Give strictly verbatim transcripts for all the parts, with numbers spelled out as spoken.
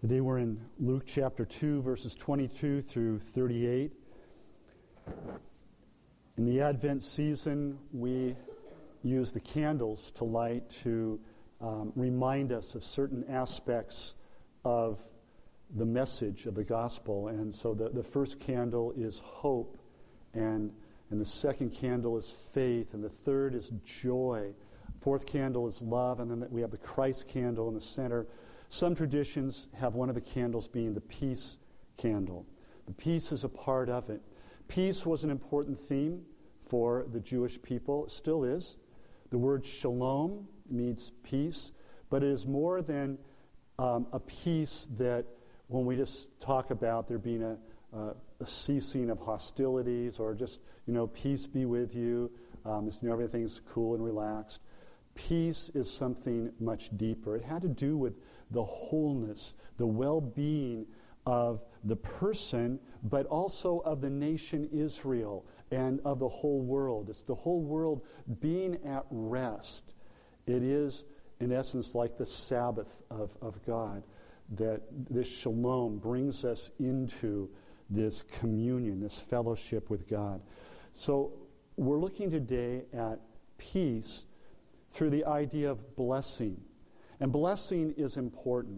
Today we're in Luke chapter two, verses twenty-two through thirty-eight. In the Advent season, we use the candles to light to um, remind us of certain aspects of the message of the gospel. And so the, the first candle is hope, and, and the second candle is faith, and the third is joy. Fourth candle is love, and then we have the Christ candle in the center. Some traditions have one of the candles being the peace candle. The peace is a part of it. Peace was an important theme for the Jewish people. It still is. The word shalom means peace, but it is more than um, a peace that when we just talk about there being a, uh, a ceasing of hostilities or just, you know, peace be with you, um, you know, everything's cool and relaxed. Peace is something much deeper. It had to do with the wholeness, the well-being of the person, but also of the nation Israel and of the whole world. It's the whole world being at rest. It is, in essence, like the Sabbath of, of God, that this shalom brings us into this communion, this fellowship with God. So we're looking today at peace through the idea of blessing. And blessing is important.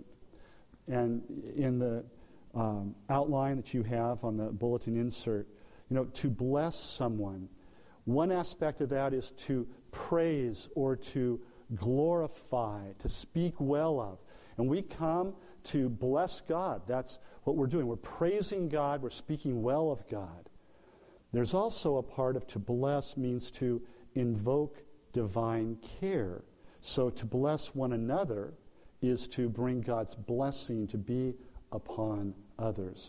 And in the um, outline that you have on the bulletin insert, you know, to bless someone, one aspect of that is to praise or to glorify, to speak well of. And we come to bless God. That's what we're doing. We're praising God. We're speaking well of God. There's also a part of to bless means to invoke divine care. So to bless one another is to bring God's blessing to be upon others.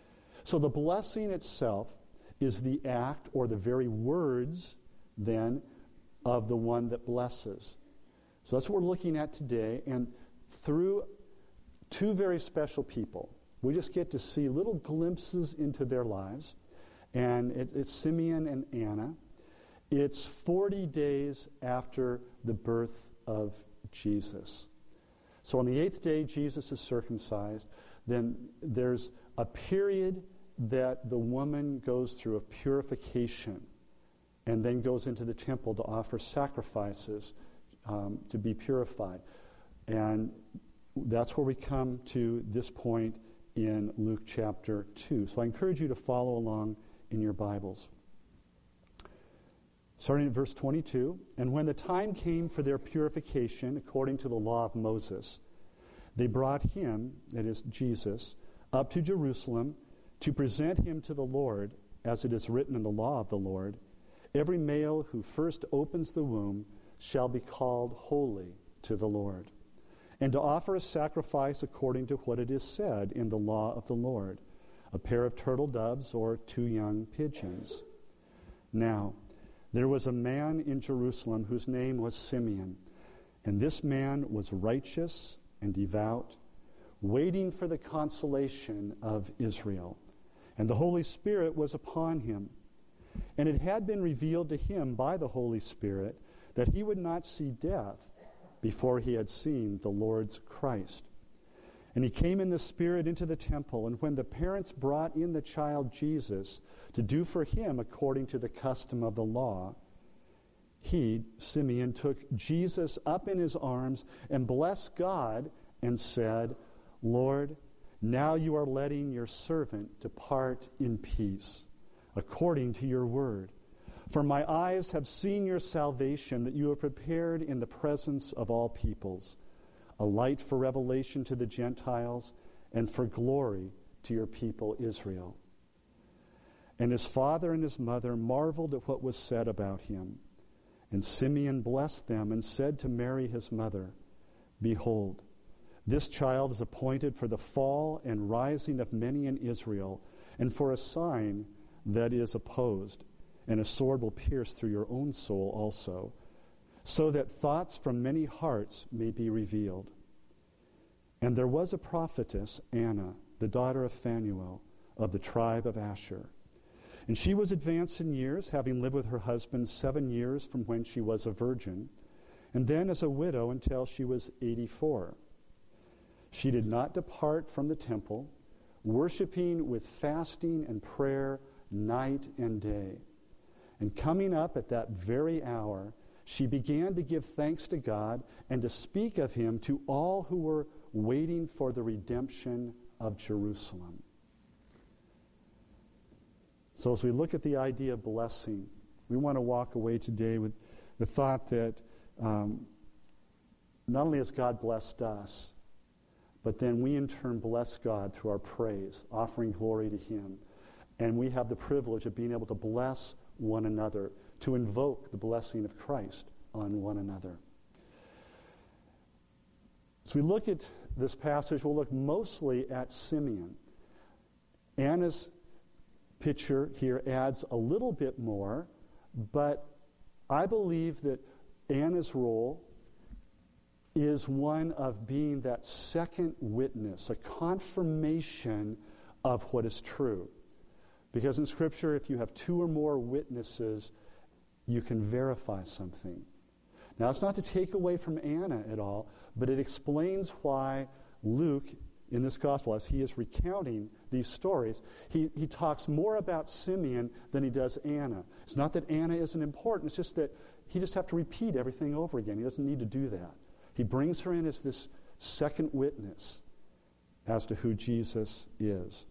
So the blessing itself is the act or the very words, then, of the one that blesses. So that's what we're looking at today. And through two very special people, we just get to see little glimpses into their lives. And it, it's Simeon and Anna. It's forty days after the birth of Jesus. So on the eighth day, Jesus is circumcised. Then there's a period that the woman goes through of purification and then goes into the temple to offer sacrifices um, to be purified. And that's where we come to this point in Luke chapter two. So I encourage you to follow along in your Bibles. Starting at verse twenty-two, and when the time came for their purification according to the law of Moses, they brought him, that is Jesus, up to Jerusalem to present him to the Lord, as it is written in the law of the Lord. Every male who first opens the womb shall be called holy to the Lord, and to offer a sacrifice according to what it is said in the law of the Lord, a pair of turtle doves or two young pigeons. Now, there was a man in Jerusalem whose name was Simeon, and this man was righteous and devout, waiting for the consolation of Israel. And the Holy Spirit was upon him. And it had been revealed to him by the Holy Spirit that he would not see death before he had seen the Lord's Christ. And he came in the Spirit into the temple, and when the parents brought in the child Jesus to do for him according to the custom of the law, he, Simeon, took Jesus up in his arms and blessed God and said, Lord, now you are letting your servant depart in peace, according to your word. For my eyes have seen your salvation that you have prepared in the presence of all peoples, a light for revelation to the Gentiles and for glory to your people Israel. And his father and his mother marveled at what was said about him. And Simeon blessed them and said to Mary his mother, Behold, this child is appointed for the fall and rising of many in Israel, and for a sign that is opposed, and a sword will pierce through your own soul also, so that thoughts from many hearts may be revealed. And there was a prophetess, Anna, the daughter of Phanuel, of the tribe of Asher. And she was advanced in years, having lived with her husband seven years from when she was a virgin, and then as a widow until she was eighty-four. She did not depart from the temple, worshiping with fasting and prayer night and day. And coming up at that very hour, she began to give thanks to God and to speak of him to all who were waiting for the redemption of Jerusalem. So as we look at the idea of blessing, we want to walk away today with the thought that um, not only has God blessed us, but then we in turn bless God through our praise, offering glory to him. And we have the privilege of being able to bless one another, to invoke the blessing of Christ on one another. As we look at this passage, we'll look mostly at Simeon. Anna's picture here adds a little bit more, but I believe that Anna's role is one of being that second witness, a confirmation of what is true. Because in Scripture, if you have two or more witnesses, you can verify something. Now, it's not to take away from Anna at all, but it explains why Luke, in this gospel, as he is recounting these stories, he, he talks more about Simeon than he does Anna. It's not that Anna isn't important, it's just that he just have to repeat everything over again. He doesn't need to do that. He brings her in as this second witness as to who Jesus is.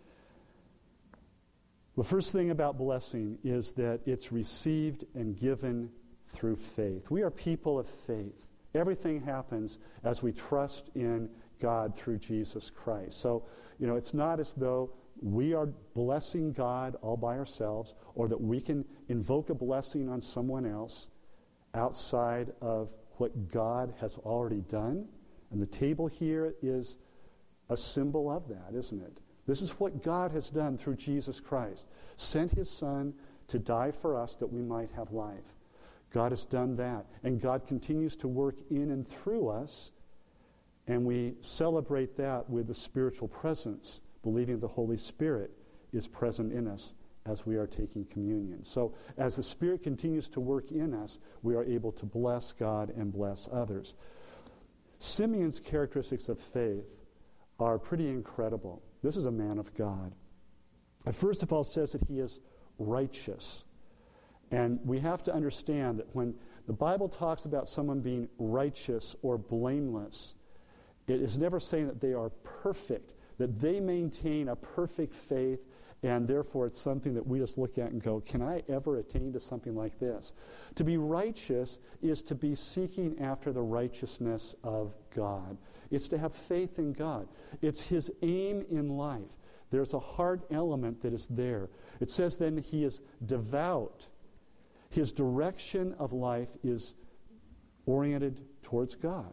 The first thing about blessing is that it's received and given through faith. We are people of faith. Everything happens as we trust in God through Jesus Christ. So, you know, it's not as though we are blessing God all by ourselves, or that we can invoke a blessing on someone else outside of what God has already done. And the table here is a symbol of that, isn't it? This is what God has done through Jesus Christ. Sent his Son to die for us that we might have life. God has done that. And God continues to work in and through us. And we celebrate that with the spiritual presence, believing the Holy Spirit is present in us as we are taking communion. So as the Spirit continues to work in us, we are able to bless God and bless others. Simeon's characteristics of faith are pretty incredible. This is a man of God. It first of all says that he is righteous. And we have to understand that when the Bible talks about someone being righteous or blameless, it is never saying that they are perfect, that they maintain a perfect faith, and therefore it's something that we just look at and go, can I ever attain to something like this? To be righteous is to be seeking after the righteousness of God. It's to have faith in God. It's his aim in life. There's a heart element that is there. It says then he is devout. His direction of life is oriented towards God.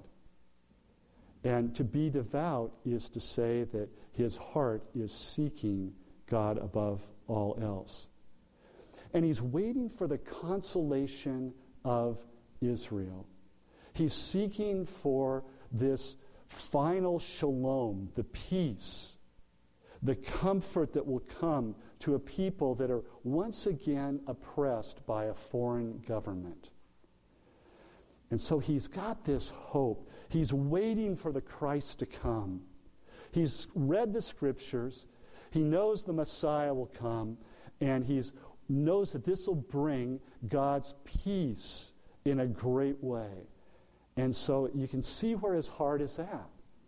And to be devout is to say that his heart is seeking God above all else. And he's waiting for the consolation of Israel. He's seeking for this final shalom, the peace, the comfort that will come to a people that are once again oppressed by a foreign government. And so he's got this hope. He's waiting for the Christ to come. He's read the Scriptures. He knows the Messiah will come, and he knows that this will bring God's peace in a great way. And so you can see where his heart is at.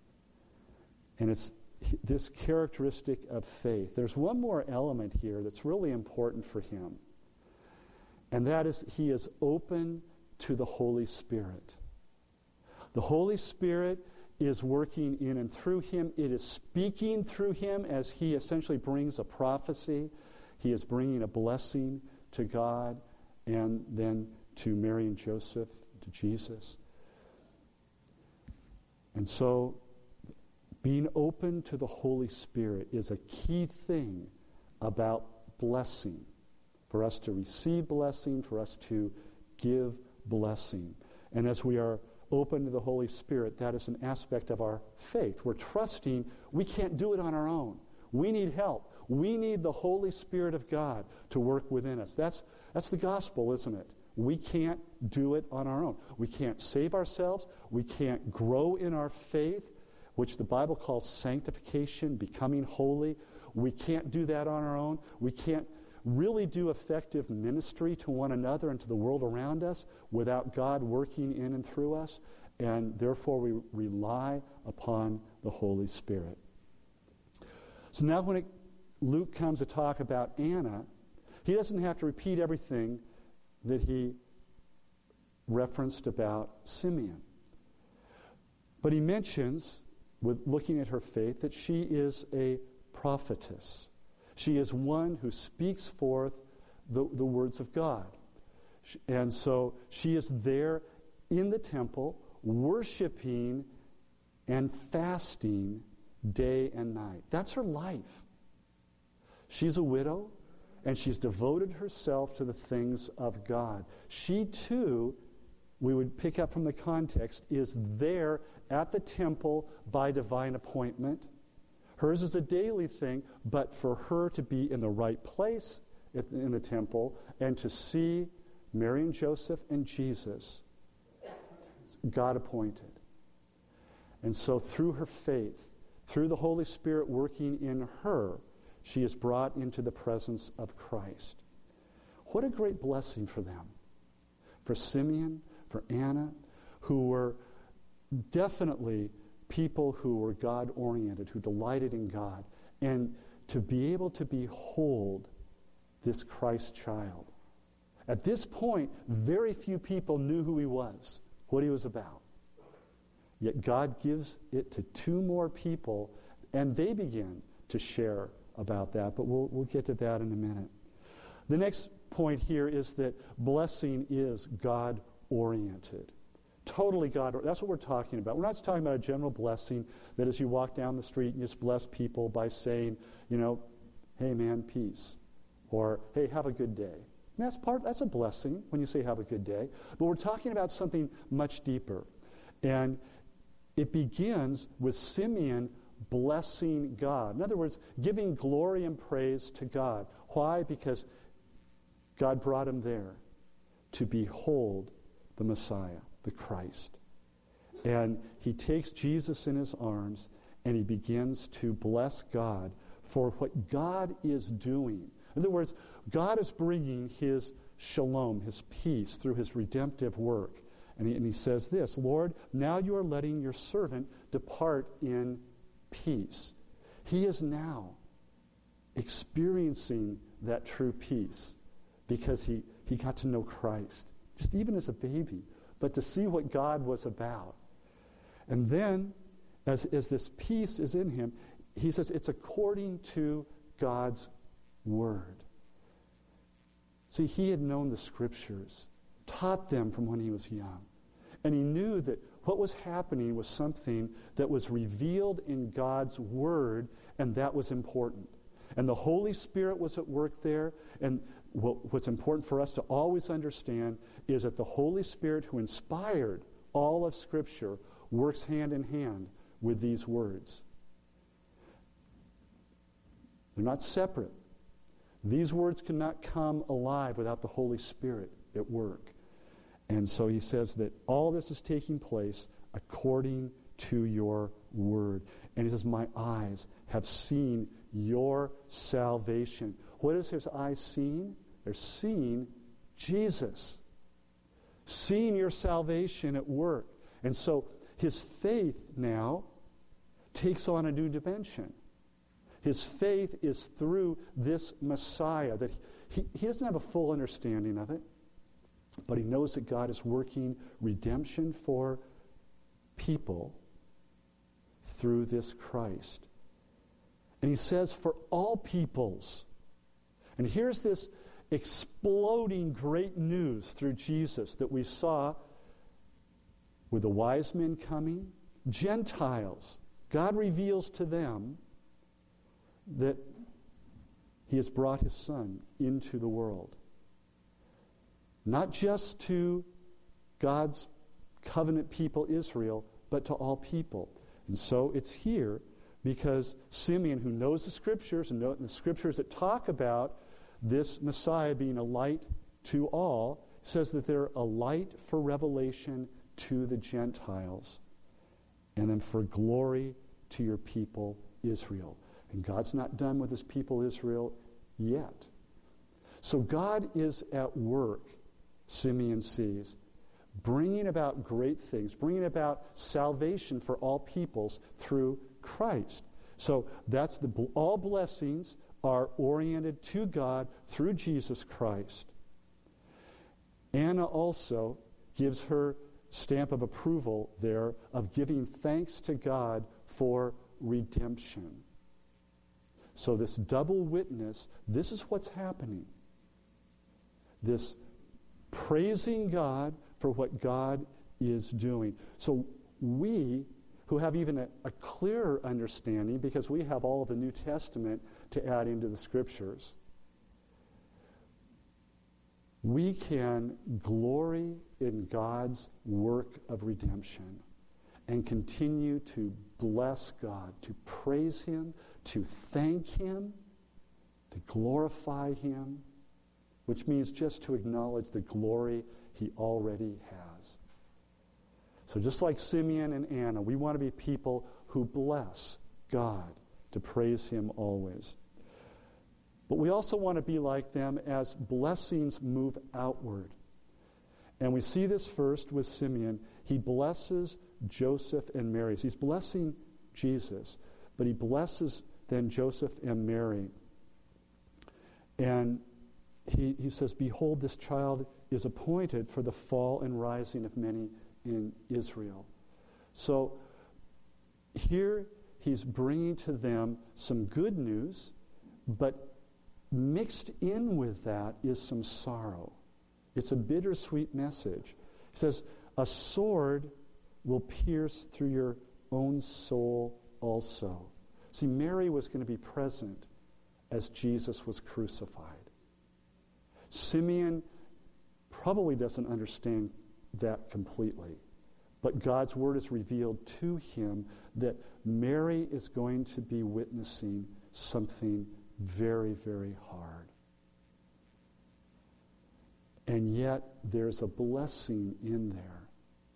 And it's this characteristic of faith. There's one more element here that's really important for him. And that is he is open to the Holy Spirit. The Holy Spirit is working in and through him. It is speaking through him as he essentially brings a prophecy. He is bringing a blessing to God and then to Mary and Joseph, to Jesus. And so being open to the Holy Spirit is a key thing about blessing. For us to receive blessing, for us to give blessing. And as we are open to the Holy Spirit, that is an aspect of our faith. We're trusting we can't do it on our own. We need help. We need the Holy Spirit of God to work within us. That's, that's the gospel, isn't it? We can't do it on our own. We can't save ourselves. We can't grow in our faith. which the Bible calls sanctification, becoming holy. We can't do that on our own. We can't really do effective ministry to one another and to the world around us without God working in and through us, and therefore we rely upon the Holy Spirit. So now when it, Luke comes to talk about Anna, he doesn't have to repeat everything that he referenced about Simeon. But he mentions, with looking at her faith, that she is a prophetess. She is one who speaks forth the, the words of God. And so she is there in the temple, worshiping and fasting day and night. That's her life. She's a widow, and she's devoted herself to the things of God. She too, we would pick up from the context, is there at the temple by divine appointment. Hers is a daily thing, but for her to be in the right place in the temple and to see Mary and Joseph and Jesus, God appointed. And so through her faith, through the Holy Spirit working in her, she is brought into the presence of Christ. What a great blessing for them. For Simeon, for Anna, who were definitely people who were God-oriented, who delighted in God, and to be able to behold this Christ child. At this point, very few people knew who he was, what he was about. Yet God gives it to two more people, and they begin to share about that. But we'll, we'll get to that in a minute. The next point here is that blessing is God-oriented. Totally God. That's what we're talking about. We're not just talking about a general blessing that as you walk down the street, you just bless people by saying, you know, hey man, peace. Or, hey, have a good day. And that's part, that's a blessing when you say have a good day. But we're talking about something much deeper. And it begins with Simeon blessing God. In other words, giving glory and praise to God. Why? Because God brought him there to behold the Messiah, the Christ. And he takes Jesus in his arms and he begins to bless God for what God is doing. In other words, God is bringing his shalom, his peace, through his redemptive work. And he, and he says this, Lord, now you are letting your servant depart in peace. He is now experiencing that true peace because he, he got to know Christ, just even as a baby, but to see what God was about. And then, as, as this peace is in him, he says it's according to God's word. See, he had known the scriptures, taught them from when he was young. And he knew that what was happening was something that was revealed in God's word, and that was important. And the Holy Spirit was at work there. And what, what's important for us to always understand is that the Holy Spirit who inspired all of Scripture works hand in hand with these words. They're not separate. These words cannot come alive without the Holy Spirit at work. And so he says that all this is taking place according to your word. And he says, my eyes have seen your salvation. What is his eyes seen? They're seeing Jesus. Seeing your salvation at work. And so his faith now takes on a new dimension. His faith is through this Messiah. That he, he doesn't have a full understanding of it, but he knows that God is working redemption for people through this Christ. And he says, for all peoples. And here's this exploding great news through Jesus that we saw with the wise men coming. Gentiles, God reveals to them that he has brought his Son into the world. Not just to God's covenant people, Israel, but to all people. And so it's here because Simeon, who knows the Scriptures, and know the Scriptures that talk about this Messiah being a light to all, says that they're a light for revelation to the Gentiles, and then for glory to your people Israel. And God's not done with his people Israel yet. So God is at work, Simeon sees, bringing about great things, bringing about salvation for all peoples through Christ. So that's the all blessings are oriented to God through Jesus Christ. Anna also gives her stamp of approval there of giving thanks to God for redemption. So this double witness, this is what's happening. This praising God for what God is doing. So we, who have even a, a clearer understanding, because we have all of the New Testament to add into the Scriptures, we can glory in God's work of redemption and continue to bless God, to praise him, to thank him, to glorify him, which means just to acknowledge the glory he already has. So just like Simeon and Anna, we want to be people who bless God, to praise him always. But we also want to be like them as blessings move outward. And we see this first with Simeon. He blesses Joseph and Mary. He's blessing Jesus, but he blesses then Joseph and Mary. And he, he says, behold, this child is appointed for the fall and rising of many in Israel. So here he's bringing to them some good news, but mixed in with that is some sorrow. It's a bittersweet message. He says, a sword will pierce through your own soul also. See, Mary was going to be present as Jesus was crucified. Simeon probably doesn't understand that completely, but God's word is revealed to him that Mary is going to be witnessing something very, very hard. And yet there's a blessing in there.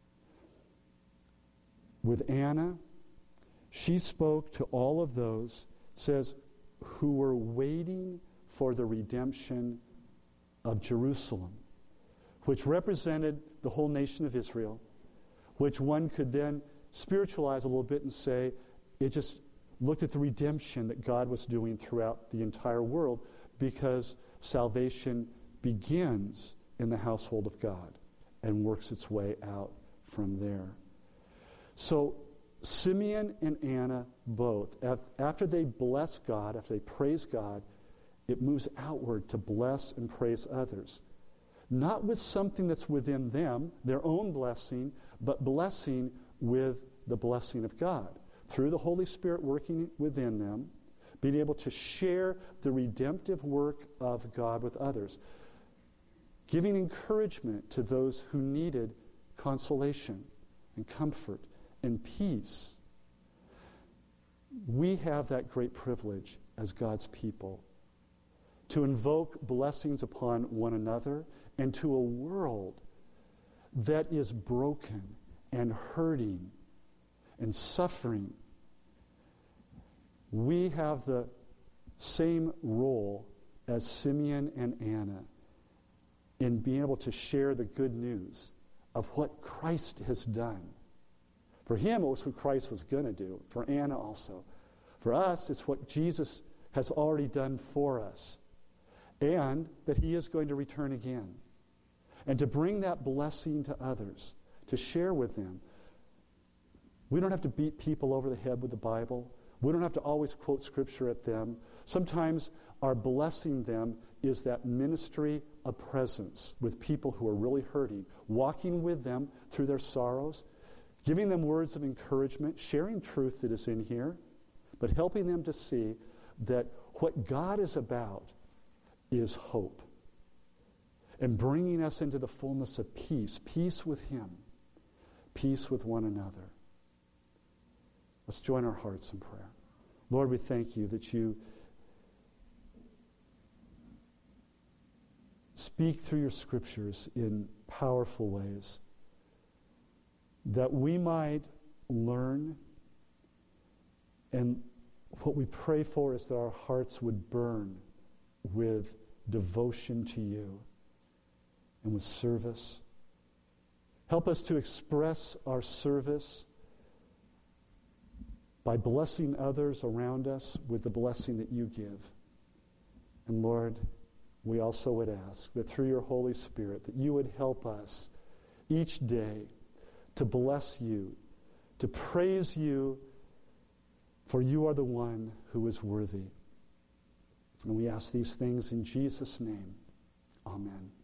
With Anna, she spoke to all of those, says, who were waiting for the redemption of Jerusalem, which represented the whole nation of Israel, which one could then spiritualize a little bit and say, it just looked at the redemption that God was doing throughout the entire world, because salvation begins in the household of God and works its way out from there. So Simeon and Anna both, after they bless God, after they praise God, it moves outward to bless and praise others. Not with something that's within them, their own blessing, but blessing with the blessing of God. Through the Holy Spirit working within them, being able to share the redemptive work of God with others. Giving encouragement to those who needed consolation and comfort and peace. We have that great privilege as God's people to invoke blessings upon one another and to a world that is broken and hurting and suffering. We have the same role as Simeon and Anna in being able to share the good news of what Christ has done. For him, it was what Christ was going to do. For Anna also. For us, it's what Jesus has already done for us. And that he is going to return again. And to bring that blessing to others, to share with them. We don't have to beat people over the head with the Bible. We don't have to always quote Scripture at them. Sometimes our blessing them is that ministry of presence with people who are really hurting, walking with them through their sorrows, giving them words of encouragement, sharing truth that is in here, but helping them to see that what God is about is hope. And bringing us into the fullness of peace, peace with him, peace with one another. Let's join our hearts in prayer. Lord, we thank you that you speak through your scriptures in powerful ways, that we might learn And what we pray for is that our hearts would burn with devotion to you and with service. Help us to express our service by blessing others around us with the blessing that you give. And Lord, we also would ask that through your Holy Spirit, that you would help us each day to bless you, to praise you, for you are the one who is worthy. And we ask these things in Jesus' name. Amen.